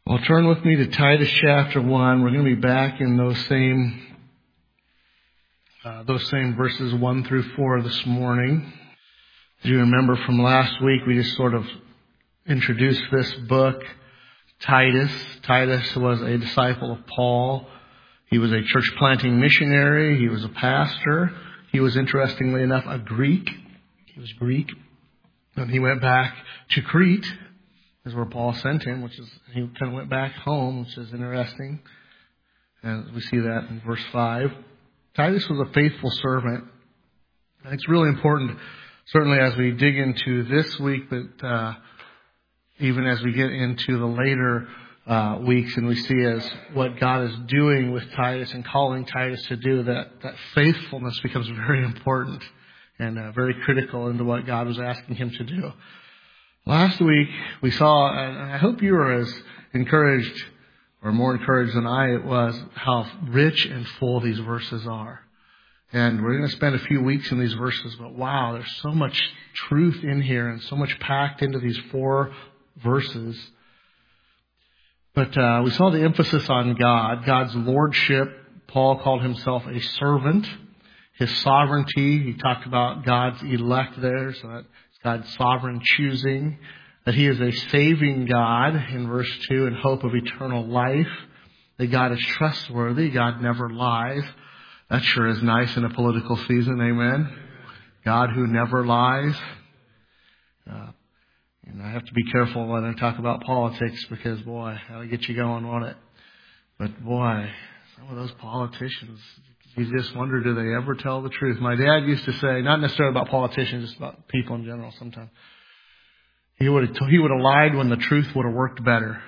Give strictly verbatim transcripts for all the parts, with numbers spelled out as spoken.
Well, turn with me to Titus chapter one. We're going to be back in those same uh, those same verses one through four this morning. As you remember from last week, we just sort of introduced this book, Titus. Titus was a disciple of Paul. He was a church planting missionary. He was a pastor. He was, interestingly enough, a Greek. He was Greek. And he went back to Crete, is where Paul sent him, which is, he kind of went back home, which is interesting. And we see that in verse five. Titus was a faithful servant. And it's really important, certainly as we dig into this week, but uh, even as we get into the later uh, weeks and we see as what God is doing with Titus and calling Titus to do, that, that faithfulness becomes very important and uh, very critical into what God was asking him to do. Last week, we saw, and I hope you were as encouraged or more encouraged than I was, how rich and full these verses are. And we're going to spend a few weeks in these verses, but wow, there's so much truth in here and so much packed into these four verses. But uh, we saw the emphasis on God, God's lordship. Paul called himself a servant. His sovereignty, he talked about God's elect there, so that's God's sovereign choosing, that he is a saving God in verse two in hope of eternal life, that God is trustworthy, God never lies. That sure is nice in a political season, amen? God who never lies. Uh, and I have to be careful when I talk about politics because, boy, that'll get you going, won't it? But, boy, some of those politicians, you just wonder, do they ever tell the truth? My dad used to say, not necessarily about politicians, just about people in general sometimes. He would have, he would have lied when the truth would have worked better.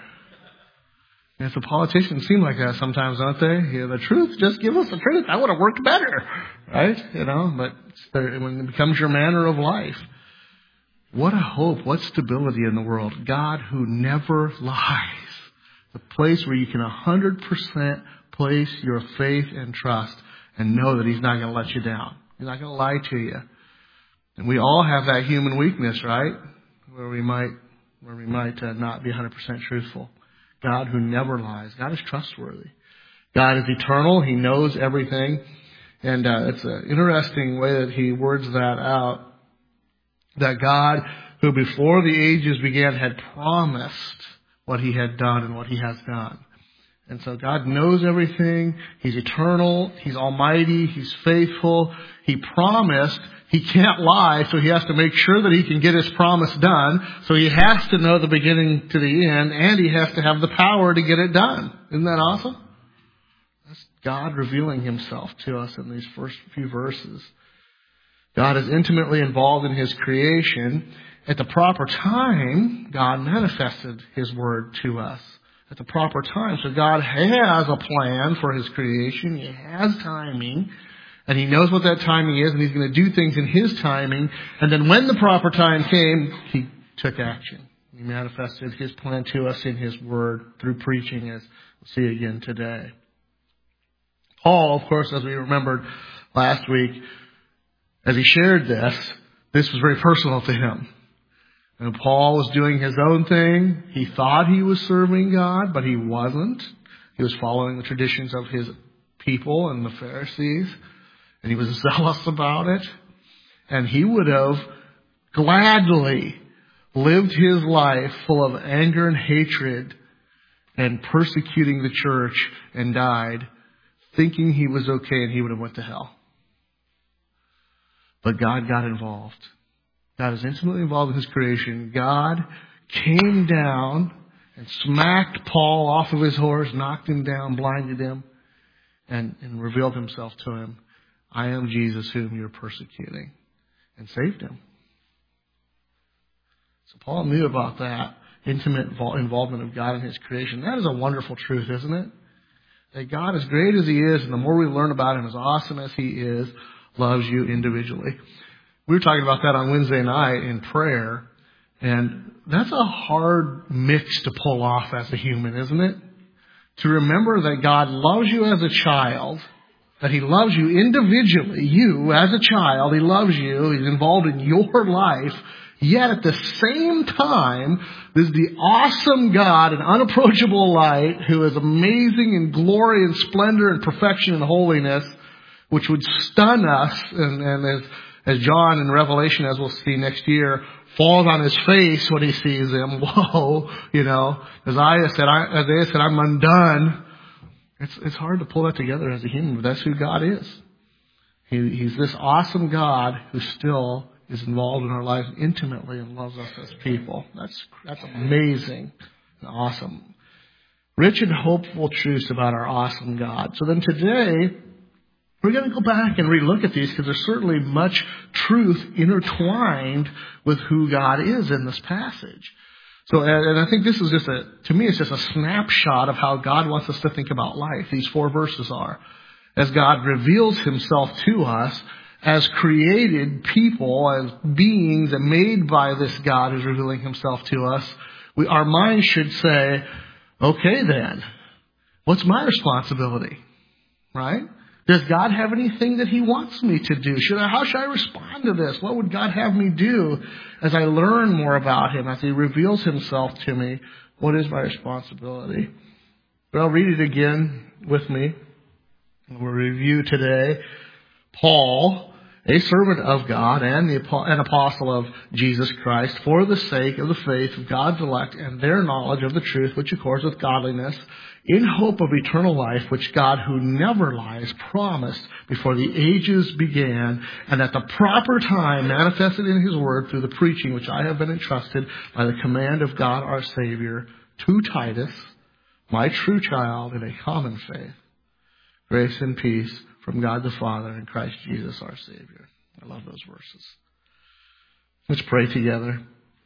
And if the politicians seem like that sometimes, don't they? Yeah, the truth, just give us the truth. That would have worked better. Right? You know, but when it becomes your manner of life, what a hope, what stability in the world. God who never lies. The place where you can one hundred percent place your faith and trust and know that he's not going to let you down. He's not going to lie to you. And we all have that human weakness, right? Where we might, where we might uh, not be one hundred percent truthful. God who never lies. God is trustworthy. God is eternal. He knows everything. And uh, it's an interesting way that he words that out. That God, who before the ages began, had promised what he had done and what he has done. And so God knows everything. He's eternal. He's almighty. He's faithful. He promised. He can't lie, so he has to make sure that he can get his promise done. So he has to know the beginning to the end, and he has to have the power to get it done. Isn't that awesome? That's God revealing himself to us in these first few verses. God is intimately involved in his creation. At the proper time, God manifested his word to us. At the proper time. So God has a plan for his creation. He has timing. And he knows what that timing is. And he's going to do things in his timing. And then when the proper time came, he took action. He manifested his plan to us in his word through preaching, as we'll see again today. Paul, of course, as we remembered last week, as he shared this, this was very personal to him. And Paul was doing his own thing. He thought he was serving God, but he wasn't. He was following the traditions of his people and the Pharisees. And he was zealous about it. And he would have gladly lived his life full of anger and hatred and persecuting the church and died, thinking he was okay and he would have went to hell. But God got involved. God is intimately involved in his creation. God came down and smacked Paul off of his horse, knocked him down, blinded him, and, and revealed himself to him. I am Jesus whom you're persecuting, and saved him. So Paul knew about that intimate involvement of God in his creation. That is a wonderful truth, isn't it? That God, as great as he is, and the more we learn about him, as awesome as he is, loves you individually. We were talking about that on Wednesday night in prayer, and that's a hard mix to pull off as a human, isn't it? To remember that God loves you as a child, that He loves you individually, you as a child. He loves you. He's involved in your life. Yet at the same time, there's the awesome God in unapproachable light who is amazing in glory and splendor and perfection and holiness, which would stun us. And, and as, as John in Revelation, as we'll see next year, falls on his face when he sees Him. Whoa, you know, Isaiah said, I, Isaiah said, I'm undone. It's, it's hard to pull that together as a human, but that's who God is. He, he's this awesome God who still is involved in our lives intimately and loves us as people. That's, that's amazing and awesome. Rich and hopeful truths about our awesome God. So then today, we're going to go back and relook at these because there's certainly much truth intertwined with who God is in this passage. So, and I think this is just a, to me, it's just a snapshot of how God wants us to think about life. These four verses are. As God reveals Himself to us as created people, as beings and made by this God who's revealing Himself to us, we, our minds should say, okay then, what's my responsibility? Right? Does God have anything that He wants me to do? Should I, how should I respond to this? What would God have me do as I learn more about Him, as He reveals Himself to me? What is my responsibility? But I'll read it again with me. We'll review today. Paul, a servant of God and the, an apostle of Jesus Christ, for the sake of the faith of God's elect and their knowledge of the truth which accords with godliness, in hope of eternal life, which God, who never lies, promised before the ages began, and at the proper time manifested in His word through the preaching which I have been entrusted by the command of God our Savior, to Titus, my true child in a common faith. Grace and peace from God the Father and Christ Jesus our Savior. I love those verses. Let's pray together.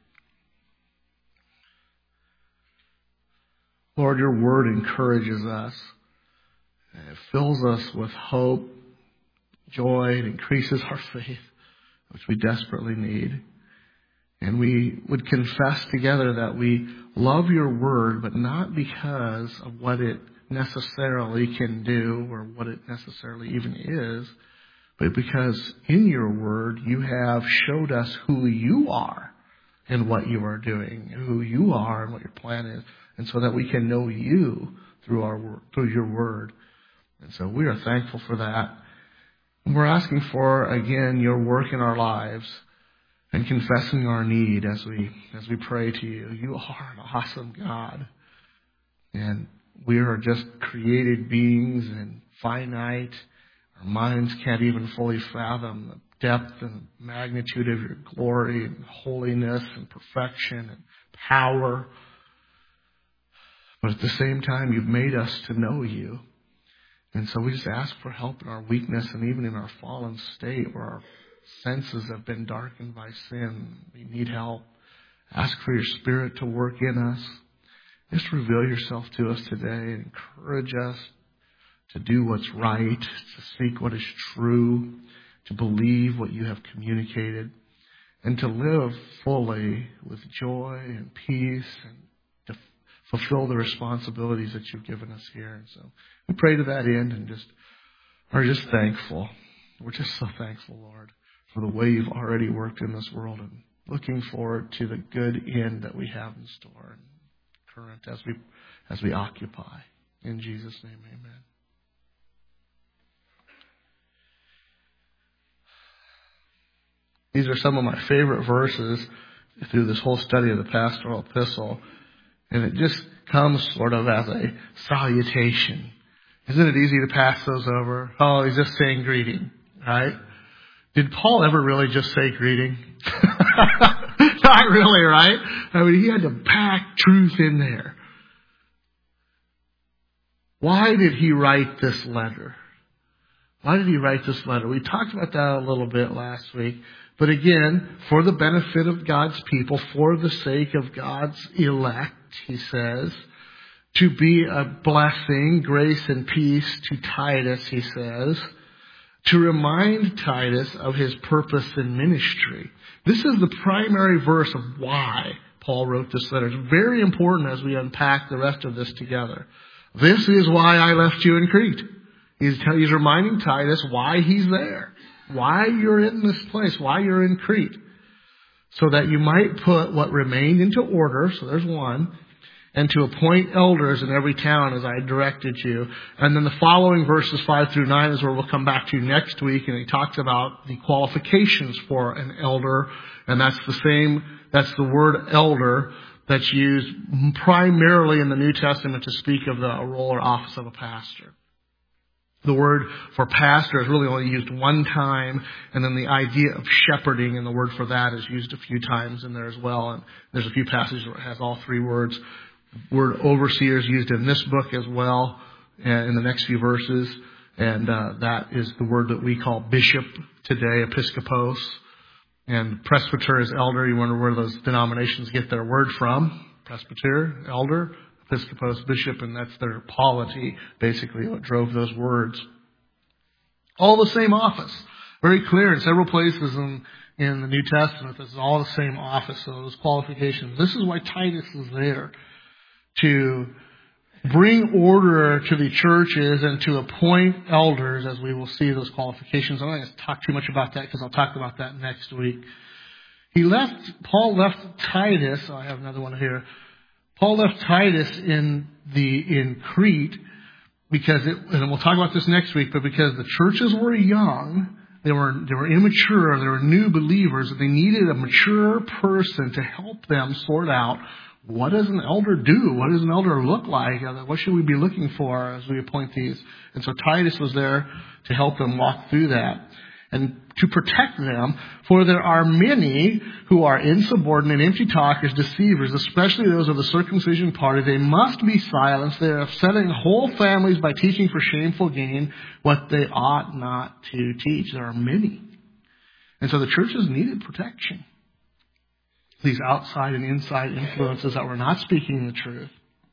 Lord, Your word encourages us. It fills us with hope, joy. It increases our faith, which we desperately need. And we would confess together that we love Your word, but not because of what it necessarily can do or what it necessarily even is, but because in Your word You have showed us who You are and what You are doing, who You are and what Your plan is, and so that we can know You through our through Your word. And so we are thankful for that. And we're asking for, again, Your work in our lives and confessing our need as we as we pray to You. You are an awesome God. And we are just created beings and finite. Our minds can't even fully fathom the depth and magnitude of Your glory and holiness and perfection and power. But at the same time, You've made us to know You. And so we just ask for help in our weakness and even in our fallen state where our senses have been darkened by sin. We need help. Ask for Your Spirit to work in us. Just reveal Yourself to us today and encourage us to do what's right, to seek what is true, to believe what You have communicated, and to live fully with joy and peace and to fulfill the responsibilities that You've given us here. And so we pray to that end and just are just thankful. We're just so thankful, Lord, for the way You've already worked in this world and looking forward to the good end that we have in store. Current as we as we occupy. In Jesus' name, amen. These are some of my favorite verses through this whole study of the pastoral epistle. And it just comes sort of as a salutation. Isn't it easy to pass those over? Oh, he's just saying greeting, right? Did Paul ever really just say greeting? Not really, right? I mean, he had to pack truth in there. Why did he write this letter? Why did he write this letter? We talked about that a little bit last week. But again, for the benefit of God's people, for the sake of God's elect, he says, to be a blessing, grace and peace to Titus, he says, to remind Titus of his purpose in ministry. This is the primary verse of why Paul wrote this letter. It's very important as we unpack the rest of this together. This is why I left you in Crete. He's, he's reminding Titus why he's there, why you're in this place, why you're in Crete, so that you might put what remained into order. So there's one. And to appoint elders in every town as I directed you. And then the following verses five through nine is where we'll come back to next week. And he talks about the qualifications for an elder. And that's the same, that's the word elder that's used primarily in the New Testament to speak of the role or office of a pastor. The word for pastor is really only used one time, and then the idea of shepherding and the word for that is used a few times in there as well. And there's a few passages where it has all three words. The word overseer is used in this book as well, and in the next few verses, and uh, that is the word that we call bishop today, episkopos, and presbyter is elder. You wonder where those denominations get their word from. Presbyter, elder, episkopos, bishop, and that's their polity, basically, what drove those words. All the same office. Very clear in several places in, in the New Testament. This is all the same office, so those qualifications. This is why Titus is there, to bring order to the churches and to appoint elders, as we will see those qualifications. I'm not going to talk too much about that because I'll talk about that next week. He left, Paul left Titus, oh, I have another one here. Paul left Titus in the, in Crete because it, and we'll talk about this next week, but because the churches were young, they were, they were immature, they were new believers, they needed a mature person to help them sort out what does an elder do? What does an elder look like? What should we be looking for as we appoint these? And so Titus was there to help them walk through that and to protect them. For there are many who are insubordinate, empty talkers, deceivers, especially those of the circumcision party. They must be silenced. They are upsetting whole families by teaching for shameful gain what they ought not to teach. There are many. And so the churches needed protection. These outside and inside influences that were not speaking the truth.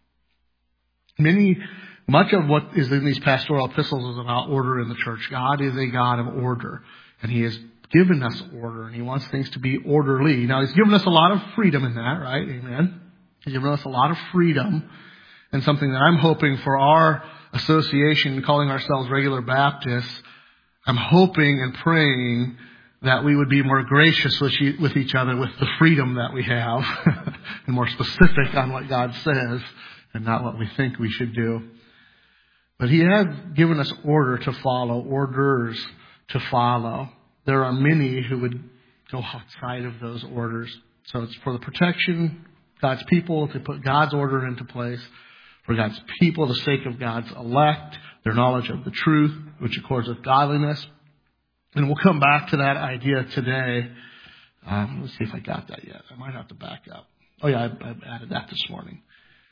Many, much of what is in these pastoral epistles is about order in the church. God is a God of order, and He has given us order, and He wants things to be orderly. Now, He's given us a lot of freedom in that, right? Amen. He's given us a lot of freedom, and something that I'm hoping for our association, calling ourselves Regular Baptists, I'm hoping and praying that we would be more gracious with each other with the freedom that we have and more specific on what God says and not what we think we should do. But He has given us order to follow, orders to follow. There are many who would go outside of those orders. So it's for the protection of God's people, to put God's order into place, for God's people, the sake of God's elect, their knowledge of the truth, which accords with godliness. And we'll come back to that idea today. Um, let's see if I got that yet. I might have to back up. Oh, yeah, I, I added that this morning.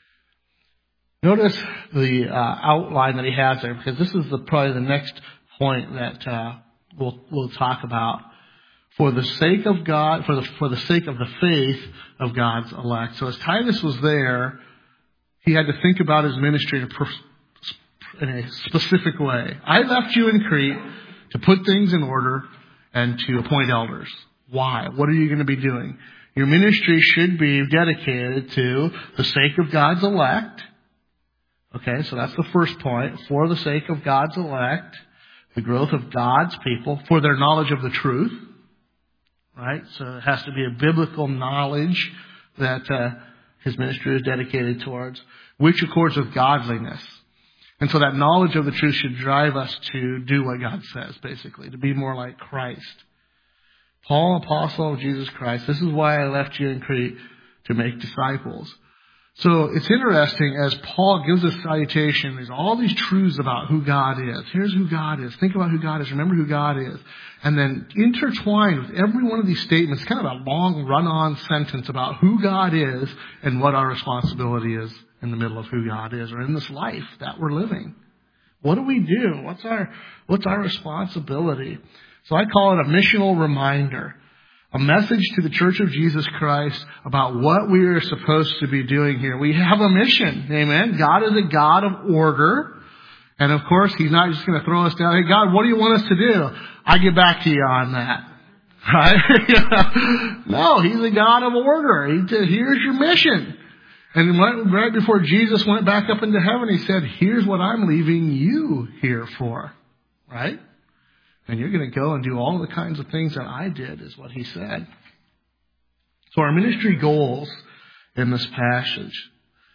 Notice the uh, outline that he has there, because this is the, probably the next point that uh, we'll, we'll talk about. For the sake of God, for the for the sake of the faith of God's elect. So as Titus was there, he had to think about his ministry in a, per, in a specific way. I left you in Crete to put things in order and to appoint elders. Why? What are you going to be doing? Your ministry should be dedicated to the sake of God's elect. Okay, so that's the first point. For the sake of God's elect, the growth of God's people, for their knowledge of the truth. Right? So it has to be a biblical knowledge that uh, his ministry is dedicated towards, which accords with godliness. And so that knowledge of the truth should drive us to do what God says, basically, to be more like Christ. Paul, apostle of Jesus Christ, this is why I left you in Crete, to make disciples. So it's interesting as Paul gives us salutation, there's all these truths about who God is. Here's who God is. Think about who God is. Remember who God is. And then intertwined with every one of these statements, kind of a long run-on sentence about who God is and what our responsibility is in the middle of who God is, or in this life that we're living. What do we do? What's our, what's our responsibility? So I call it a missional reminder. A message to the Church of Jesus Christ about what we are supposed to be doing here. We have a mission. Amen. God is a God of order. And of course, He's not just going to throw us down. Hey, God, what do you want us to do? I get back to you on that. Right? No, He's a God of order. He said, here's your mission. And right before Jesus went back up into heaven, he said, here's what I'm leaving you here for. Right? And you're going to go and do all the kinds of things that I did, is what he said. So our ministry goals in this passage.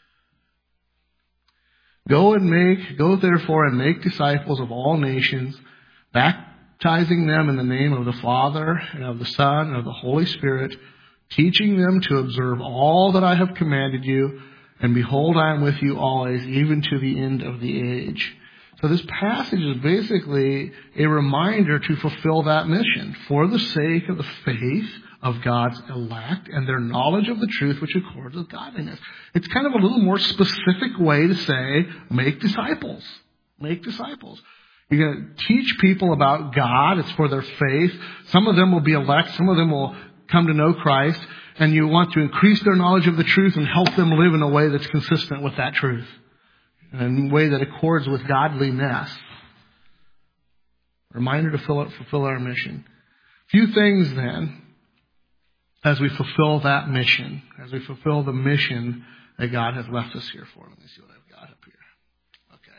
Go and make, go therefore and make disciples of all nations, baptizing them in the name of the Father and of the Son and of the Holy Spirit, teaching them to observe all that I have commanded you, and behold, I am with you always, even to the end of the age. So this passage is basically a reminder to fulfill that mission for the sake of the faith of God's elect and their knowledge of the truth which accords with godliness. It's kind of a little more specific way to say, make disciples. Make disciples. You're going to teach people about God. It's for their faith. Some of them will be elect. Some of them will come to know Christ. And you want to increase their knowledge of the truth and help them live in a way that's consistent with that truth. In a way that accords with godliness. Reminder to fulfill, fulfill our mission. Few things then, as we fulfill that mission, as we fulfill the mission that God has left us here for. Let me see what I've got up here. Okay.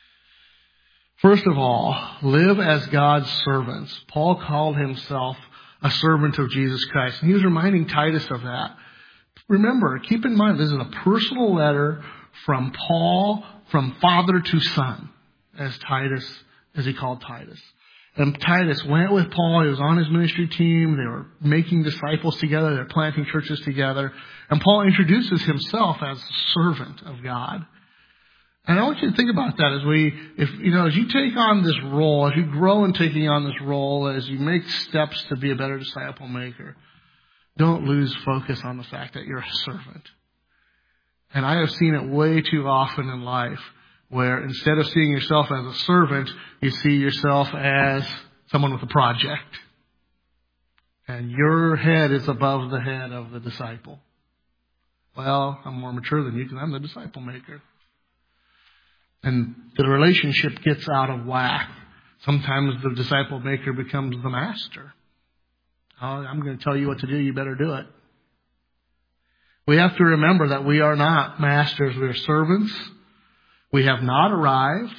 First of all, live as God's servants. Paul called himself a servant of Jesus Christ. And he was reminding Titus of that. Remember, keep in mind, this is a personal letter from Paul, from father to son, as Titus, as he called Titus. And Titus went with Paul. He was on his ministry team. They were making disciples together. They were planting churches together. And Paul introduces himself as a servant of God. And I want you to think about that as we, if, you know, as you take on this role, as you grow in taking on this role, as you make steps to be a better disciple maker, don't lose focus on the fact that you're a servant. And I have seen it way too often in life where instead of seeing yourself as a servant, you see yourself as someone with a project. And your head is above the head of the disciple. Well, I'm more mature than you because I'm the disciple maker. And the relationship gets out of whack. Sometimes the disciple maker becomes the master. Oh, I'm going to tell you what to do. You better do it. We have to remember that we are not masters. We are servants. We have not arrived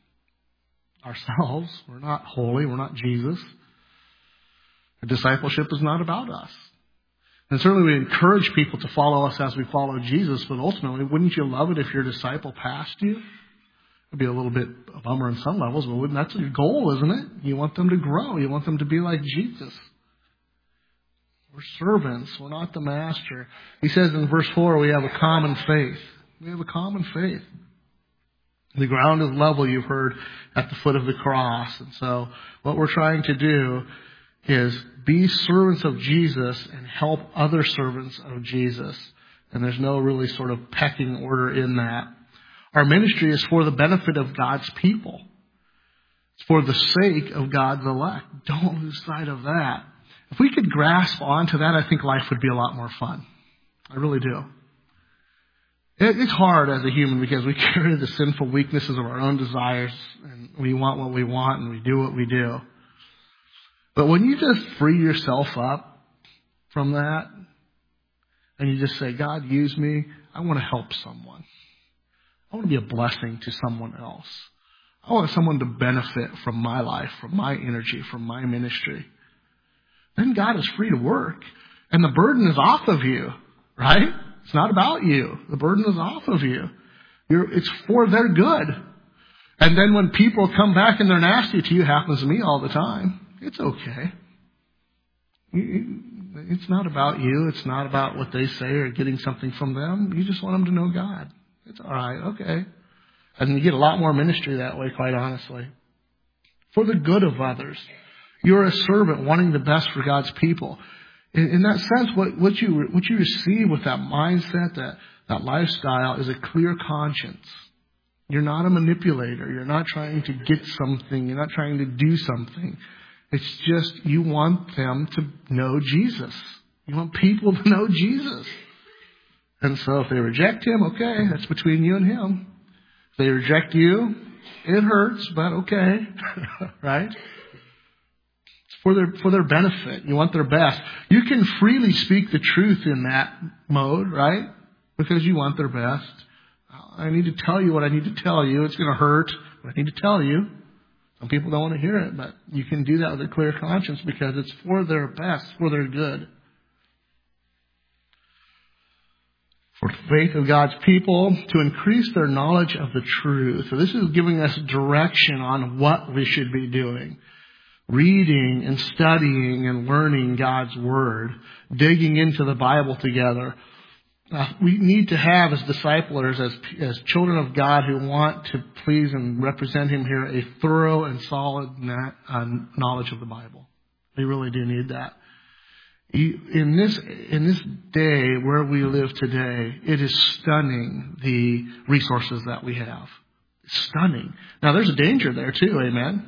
ourselves. We're not holy. We're not Jesus. Our discipleship is not about us. And certainly we encourage people to follow us as we follow Jesus, but ultimately, wouldn't you love it if your disciple passed you? It'd be a little bit a bummer on some levels, but that's your goal, isn't it? You want them to grow. You want them to be like Jesus. We're servants. We're not the master. He says in verse four, we have a common faith. We have a common faith. The ground is level, you've heard, at the foot of the cross. And so what we're trying to do is be servants of Jesus and help other servants of Jesus. And there's no really sort of pecking order in that. Our ministry is for the benefit of God's people. It's for the sake of God's elect. Don't lose sight of that. If we could grasp onto that, I think life would be a lot more fun. I really do. It's hard as a human because we carry the sinful weaknesses of our own desires and we want what we want and we do what we do. But when you just free yourself up from that and you just say, God, use me. I want to help someone. I want to be a blessing to someone else. I want someone to benefit from my life, from my energy, from my ministry. Then God is free to work. And the burden is off of you, right? It's not about you. The burden is off of you. You're, it's for their good. And then when people come back and they're nasty to you, it happens to me all the time. It's okay. It's not about you. It's not about what they say or getting something from them. You just want them to know God. It's all right. Okay. And you get a lot more ministry that way, quite honestly. For the good of others. You're a servant wanting the best for God's people. In, in that sense, what, what you what you receive with that mindset, that, that lifestyle, is a clear conscience. You're not a manipulator. You're not trying to get something. You're not trying to do something. It's just you want them to know Jesus. You want people to know Jesus. And so if they reject him, okay, that's between you and him. If they reject you, it hurts, but okay, right? It's for their, for their benefit. You want their best. You can freely speak the truth in that mode, right? because you want their best. I need to tell you what I need to tell you. It's going to hurt, but I need to tell you. Some people don't want to hear it, but you can do that with a clear conscience because it's for their best, for their good. For the faith of God's people to increase their knowledge of the truth. So this is giving us direction on what we should be doing. Reading and studying and learning God's Word. Digging into the Bible together. Uh, we need to have as disciplers, as, as children of God who want to please and represent Him here, a thorough and solid na- uh, knowledge of the Bible. We really do need that. In this, in this day where we live today, it is stunning the resources that we have. It's stunning. Now there's a danger there too, amen?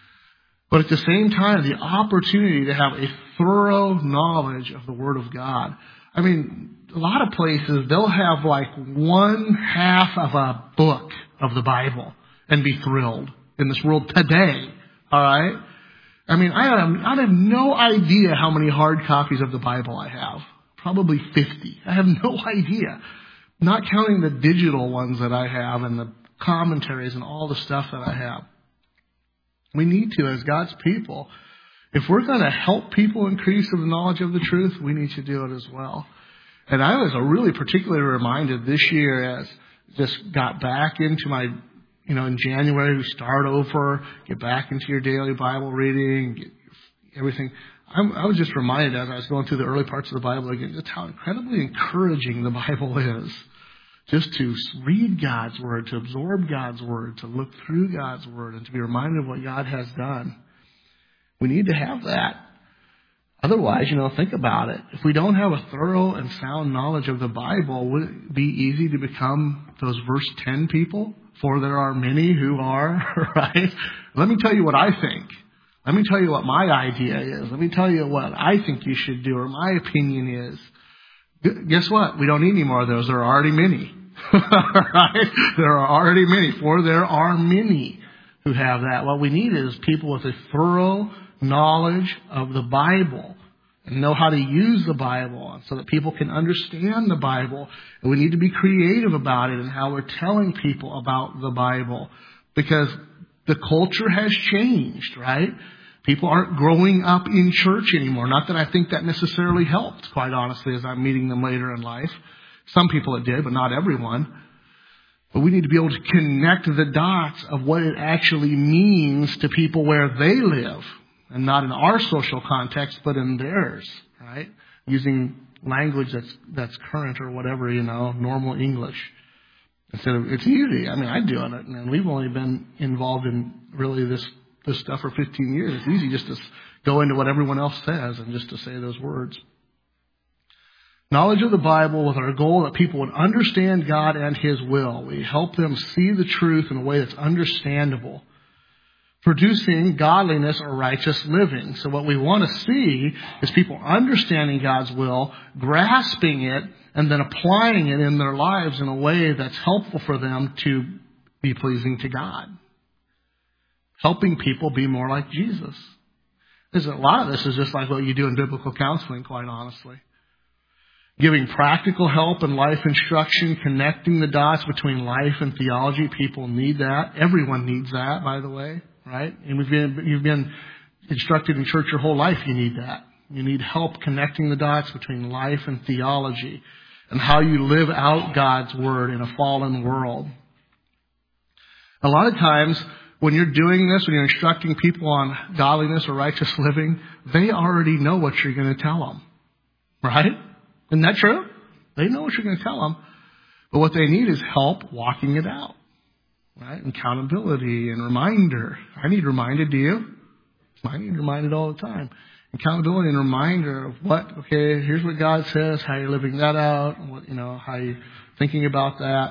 But at the same time, the opportunity to have a thorough knowledge of the Word of God. I mean, a lot of places, they'll have like one half of a book of the Bible and be thrilled in this world today. All right? I mean, I have, I have no idea how many hard copies of the Bible I have. Probably fifty. I have no idea. Not counting the digital ones that I have and the commentaries and all the stuff that I have. We need to, as God's people, if we're going to help people increase in the knowledge of the truth, we need to do it as well. And I was really particularly reminded this year as just got back into my, you know, in January we start over, get back into your daily Bible reading, get everything. I'm, I was just reminded as I was going through the early parts of the Bible again, just how incredibly encouraging the Bible is. Just to read God's Word, to absorb God's Word, to look through God's Word, and to be reminded of what God has done. We need to have that. Otherwise, you know, think about it. If we don't have a thorough and sound knowledge of the Bible, would it be easy to become those verse ten people? For there are many who are, right? Let me tell you what I think. Let me tell you what my idea is. Let me tell you what I think you should do, or my opinion is. Guess what? We don't need any more of those. There are already many. Right? There are already many. For there are many who have that. What we need is people with a thorough knowledge of the Bible and know how to use the Bible so that people can understand the Bible. And we need to be creative about it and how we're telling people about the Bible, because the culture has changed, right? People aren't growing up in church anymore. Not that I think that necessarily helped, quite honestly, as I'm meeting them later in life. Some people it did, but not everyone. But we need to be able to connect the dots of what it actually means to people where they live. And not in our social context, but in theirs, right? Using language that's that's current or whatever, you know, normal English. Instead of, it's easy. I mean, I do it, and we've only been involved in really this this stuff for fifteen years. It's easy just to go into what everyone else says and just to say those words. Knowledge of the Bible with our goal that people would understand God and His will. We help them see the truth in a way that's understandable, producing godliness or righteous living. So what we want to see is people understanding God's will, grasping it, and then applying it in their lives in a way that's helpful for them to be pleasing to God. Helping people be more like Jesus. There's a lot of this is just like what you do in biblical counseling, quite honestly. Giving practical help and life instruction, connecting the dots between life and theology. People need that. Everyone needs that, by the way, right? And we've been, you've been instructed in church your whole life. You need that. You need help connecting the dots between life and theology and how you live out God's Word in a fallen world. A lot of times when you're doing this, when you're instructing people on godliness or righteous living, they already know what you're going to tell them, right? Isn't that true? They know what you're going to tell them. But what they need is help walking it out, right? Accountability and reminder. I need reminded, do you? I need reminded all the time. Accountability and reminder of what, okay, here's what God says, how you're living that out, and what, you know, how you're thinking about that.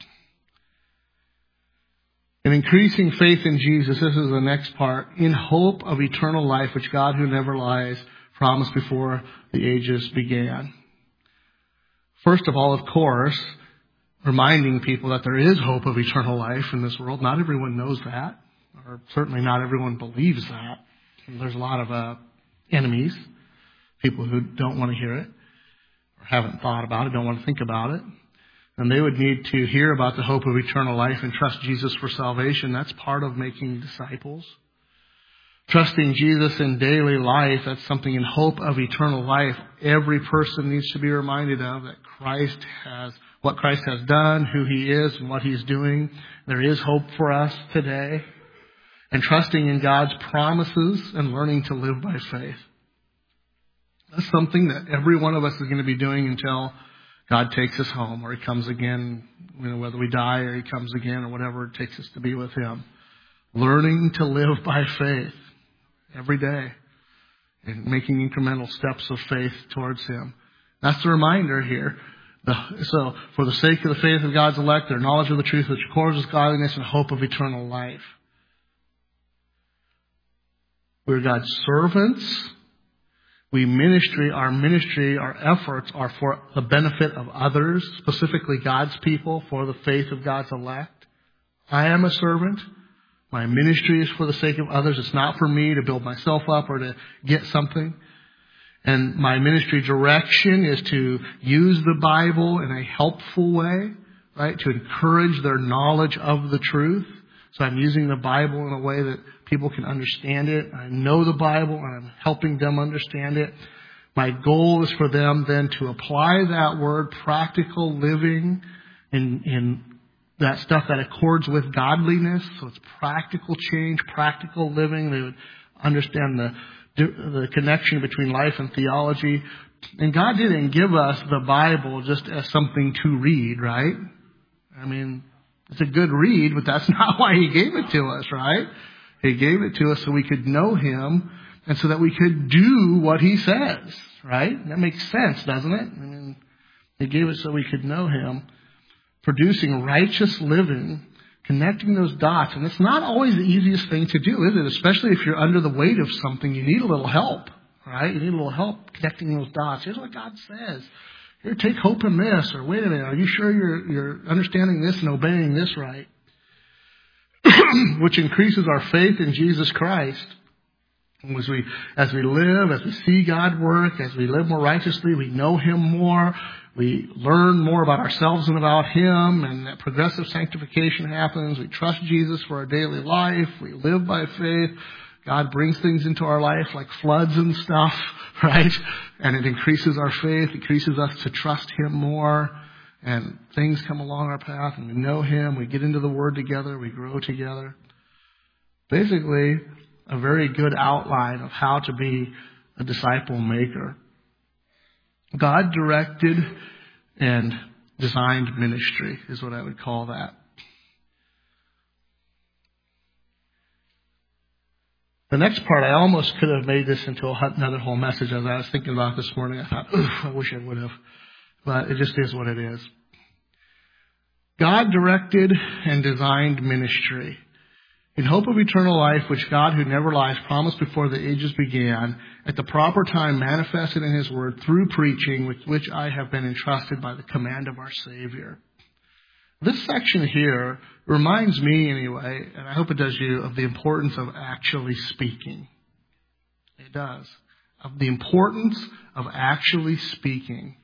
And increasing faith in Jesus, this is the next part, in hope of eternal life, which God who never lies promised before the ages began. First of all, of course, reminding people that there is hope of eternal life in this world. Not everyone knows that, or certainly not everyone believes that. And there's a lot of uh, enemies, people who don't want to hear it, or haven't thought about it, don't want to think about it. And they would need to hear about the hope of eternal life and trust Jesus for salvation. That's part of making disciples. Trusting Jesus in daily life, that's something in hope of eternal life. Every person needs to be reminded of that Christ has, what Christ has done, who He is, and what He's doing. There is hope for us today. And trusting in God's promises and learning to live by faith. That's something that every one of us is going to be doing until God takes us home, or He comes again, you know, whether we die or He comes again or whatever it takes us to be with Him. Learning to live by faith every day and making incremental steps of faith towards Him. That's the reminder here. The, so, for the sake of the faith of God's elect, their knowledge of the truth which accords with godliness and hope of eternal life. We're God's servants. We ministry, our ministry, our efforts are for the benefit of others, specifically God's people, for the faith of God's elect. I am a servant. My ministry is for the sake of others. It's not for me to build myself up or to get something. And my ministry direction is to use the Bible in a helpful way, right? To encourage their knowledge of the truth. So I'm using the Bible in a way that people can understand it. I know the Bible and I'm helping them understand it. My goal is for them then to apply that word, practical living, in, in that stuff that accords with godliness. So it's practical change, practical living. They would understand the, the connection between life and theology. And God didn't give us the Bible just as something to read, right? I mean, it's a good read, but that's not why He gave it to us, right? He gave it to us so we could know Him and so that we could do what He says, right? That makes sense, doesn't it? I mean, He gave it so we could know Him. Producing righteous living, connecting those dots. And it's not always the easiest thing to do, is it? Especially if you're under the weight of something, you need a little help, right? You need a little help connecting those dots. Here's what God says. Here, take hope in this. Or wait a minute, are you sure you're, you're understanding this and obeying this right? Which increases our faith in Jesus Christ. As we, as we live, as we see God work, as we live more righteously, we know Him more. We learn more about ourselves and about Him, and that progressive sanctification happens. We trust Jesus for our daily life. We live by faith. God brings things into our life like floods and stuff, right? And it increases our faith, increases us to trust Him more. And things come along our path and we know Him. We get into the Word together. We grow together. Basically, a very good outline of how to be a disciple maker. God directed and designed ministry is what I would call that. The next part, I almost could have made this into another whole message as I was thinking about this morning. I thought, oof, I wish I would have. But it just is what it is. God directed and designed ministry in hope of eternal life, which God, who never lies, promised before the ages began, at the proper time manifested in His Word through preaching, with which I have been entrusted by the command of our Savior. This section here reminds me, anyway, and I hope it does you, of the importance of actually speaking. It does. Of the importance of actually speaking.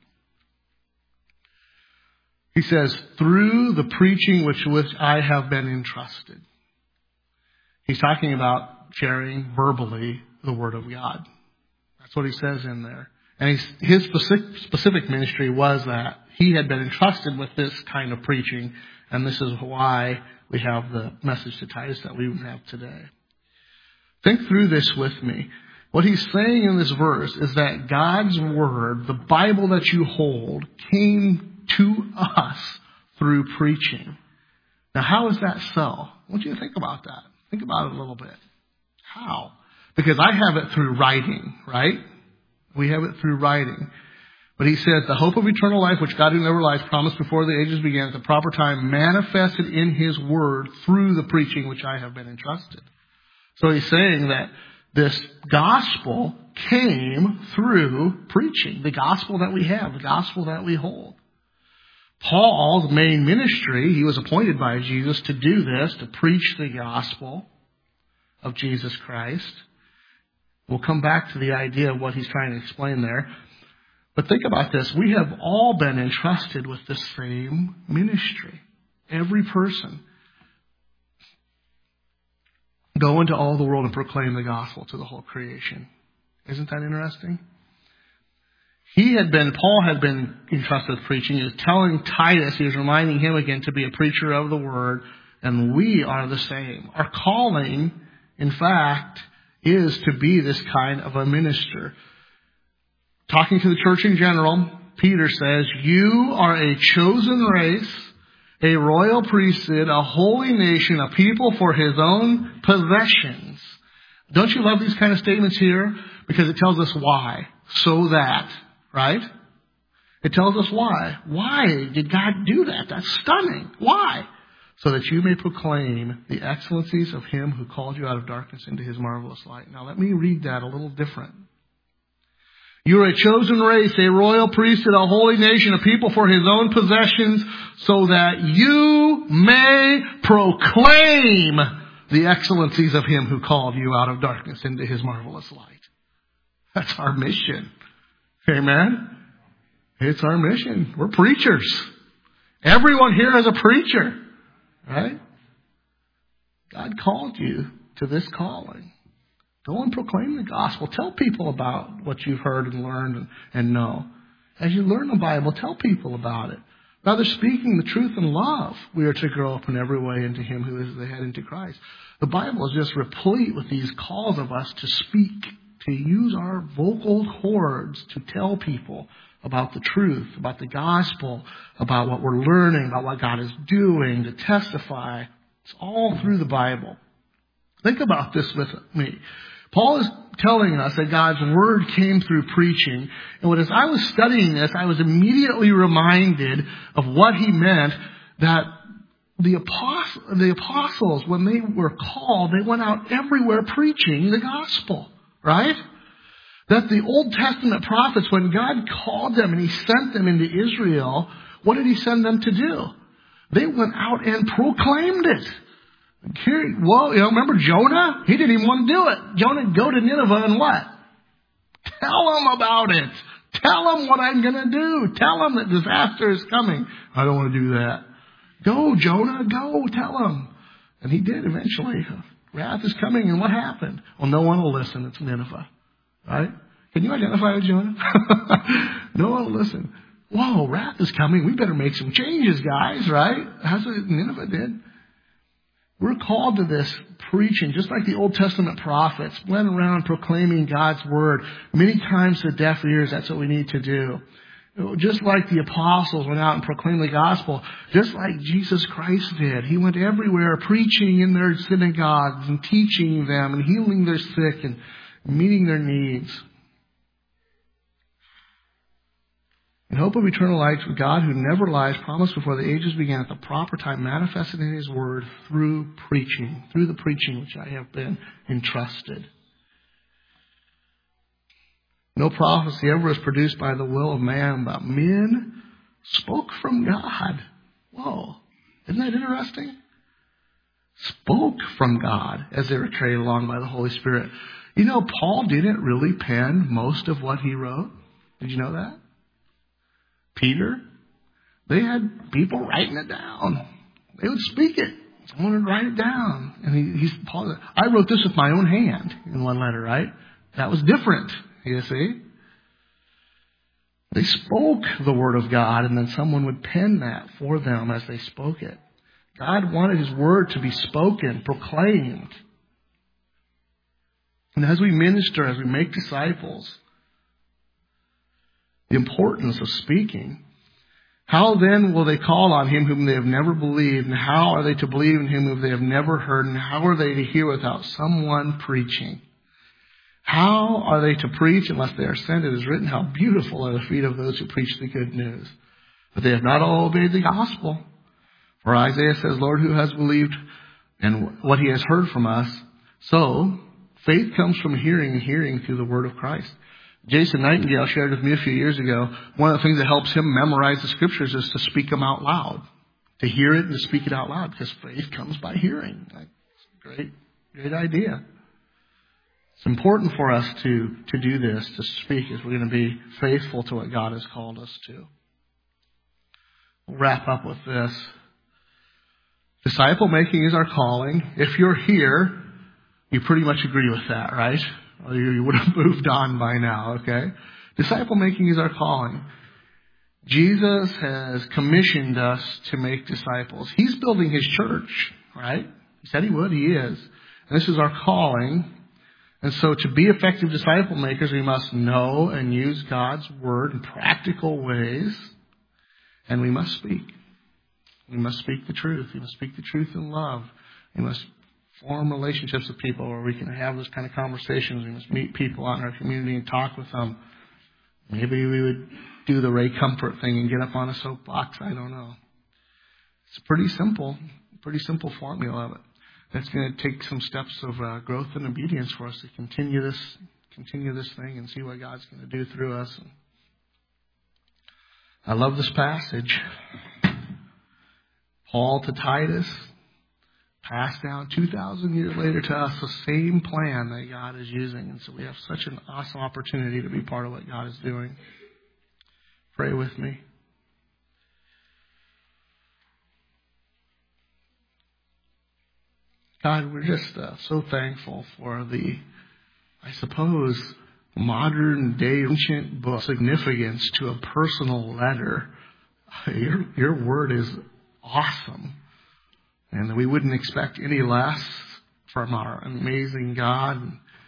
He says, through the preaching with which I have been entrusted. He's talking about sharing verbally the Word of God. That's what he says in there. And he's, his specific, specific ministry was that he had been entrusted with this kind of preaching. And this is why we have the message to Titus that we have today. Think through this with me. What he's saying in this verse is that God's Word, the Bible that you hold, came to us through preaching. Now, how is that so? I want you to think about that. Think about it a little bit. How? Because I have it through writing, right? We have it through writing. But he says, the hope of eternal life, which God who never lies promised before the ages began at the proper time, manifested in His Word through the preaching which I have been entrusted. So he's saying that this gospel came through preaching. The gospel that we have, the gospel that we hold. Paul's main ministry, he was appointed by Jesus to do this, to preach the gospel of Jesus Christ. We'll come back to the idea of what he's trying to explain there. But think about this. We have all been entrusted with the same ministry. Every person. Go into all the world and proclaim the gospel to the whole creation. Isn't that interesting? He had been, Paul had been entrusted with preaching. He was telling Titus, he was reminding him again to be a preacher of the word. And we are the same. Our calling, in fact, is to be this kind of a minister. Talking to the church in general, Peter says, you are a chosen race, a royal priesthood, a holy nation, a people for his own possessions. Don't you love these kind of statements here? Because it tells us why. So that, right? It tells us why. Why did God do that? That's stunning. Why? So that you may proclaim the excellencies of him who called you out of darkness into his marvelous light. Now let me read that a little different. You are a chosen race, a royal priesthood, a holy nation, a people for his own possessions, so that you may proclaim the excellencies of him who called you out of darkness into his marvelous light. That's our mission. Amen? It's our mission. We're preachers. Everyone here is a preacher. Right? God called you to this calling. Go and proclaim the gospel. Tell people about what you've heard and learned and, and know. As you learn the Bible, tell people about it. Rather, speaking the truth in love, we are to grow up in every way into him who is the head, into Christ. The Bible is just replete with these calls of us to speak, to use our vocal cords to tell people about the truth, about the gospel, about what we're learning, about what God is doing, to testify. It's all through the Bible. Think about this with me. Paul is telling us that God's word came through preaching. And when as I was studying this, I was immediately reminded of what he meant, that the apostles, the apostles, when they were called, they went out everywhere preaching the gospel, right? That the Old Testament prophets, when God called them and he sent them into Israel, what did he send them to do? They went out and proclaimed it. Here, well, you know, remember Jonah? He didn't even want to do it. Jonah, go to Nineveh and what? Tell them about it. Tell them what I'm going to do. Tell them that disaster is coming. I don't want to do that. Go, Jonah, go, tell them. And he did eventually. Wrath is coming, and what happened? Well, no one will listen. It's Nineveh. Right? Can you identify with Jonah? No one will listen. Whoa, wrath is coming. We better make some changes, guys, right? That's what Nineveh did. We're called to this preaching, just like the Old Testament prophets went around proclaiming God's word many times to deaf ears. That's what we need to do. Just like the apostles went out and proclaimed the gospel, just like Jesus Christ did. He went everywhere preaching in their synagogues and teaching them and healing their sick and meeting their needs. In hope of eternal life, God who never lies promised before the ages began at the proper time manifested in his word through preaching, through the preaching which I have been entrusted. No prophecy ever was produced by the will of man, but men spoke from God. Whoa, isn't that interesting? Spoke from God as they were carried along by the Holy Spirit. You know, Paul didn't really pen most of what he wrote. Did you know that? Peter, they had people writing it down. They would speak it. Someone would write it down. And he, he's, Paul, I wrote this with my own hand in one letter, right? That was different, you see. They spoke the word of God, and then someone would pen that for them as they spoke it. God wanted his word to be spoken, proclaimed. And as we minister, as we make disciples, the importance of speaking. How then will they call on him whom they have never believed? And how are they to believe in him whom they have never heard? And how are they to hear without someone preaching? How are they to preach unless they are sent? It is written, how beautiful are the feet of those who preach the good news. But they have not all obeyed the gospel. For Isaiah says, Lord, who has believed and what he has heard from us? So faith comes from hearing, and hearing through the word of Christ. Jason Nightingale shared with me a few years ago, one of the things that helps him memorize the scriptures is to speak them out loud. To hear it and to speak it out loud, because faith comes by hearing. That's a great, great idea. It's important for us to, to do this, to speak, if we're going to be faithful to what God has called us to. We'll wrap up with this. Disciple making is our calling. If you're here, you pretty much agree with that, right? Or you would have moved on by now, okay? Disciple making is our calling. Jesus has commissioned us to make disciples. He's building his church, right? He said he would. He is. And this is our calling. And so to be effective disciple makers, we must know and use God's word in practical ways. And we must speak. We must speak the truth. We must speak the truth in love. We must form relationships with people where we can have those kind of conversations. We must meet people out in our community and talk with them. Maybe we would do the Ray Comfort thing and get up on a soapbox. I don't know. It's pretty simple, pretty simple formula of it. It's going to take some steps of uh, growth and obedience for us to continue this, continue this thing and see what God's going to do through us. And I love this passage. Paul to Titus, passed down two thousand years later to us, the same plan that God is using. And so we have such an awesome opportunity to be part of what God is doing. Pray with me. God, we're just uh, so thankful for the, I suppose, modern day ancient book significance to a personal letter. Your, your word is awesome. And we wouldn't expect any less from our amazing God.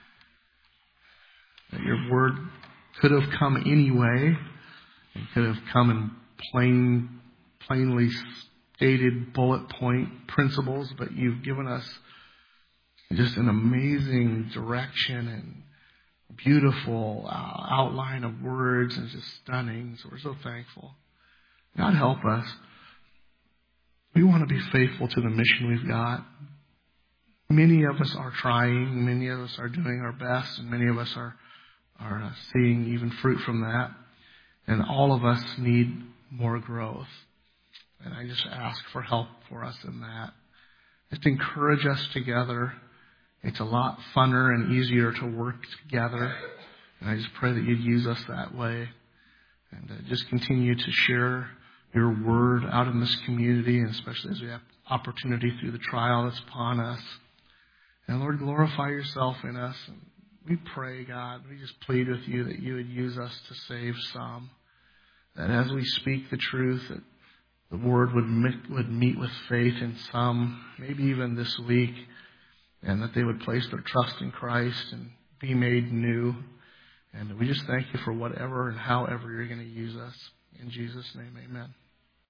That your word could have come any way. It could have come in plain, plainly stated bullet point principles, but you've given us just an amazing direction and beautiful uh, outline of words, and just stunning. So we're so thankful. God, help us. We want to be faithful to the mission we've got. Many of us are trying. Many of us are doing our best, and many of us are, are uh, seeing even fruit from that. And all of us need more growth. And I just ask for help for us in that. Just encourage us together. It's a lot funner and easier to work together. And I just pray that you'd use us that way. And uh, just continue to share your word out in this community, and especially as we have opportunity through the trial that's upon us. And Lord, glorify yourself in us. And we pray, God, we just plead with you that you would use us to save some. That as we speak the truth, that the word would meet, would meet with faith in some, maybe even this week, and that they would place their trust in Christ and be made new. And we just thank you for whatever and however you're going to use us. In Jesus' name, amen.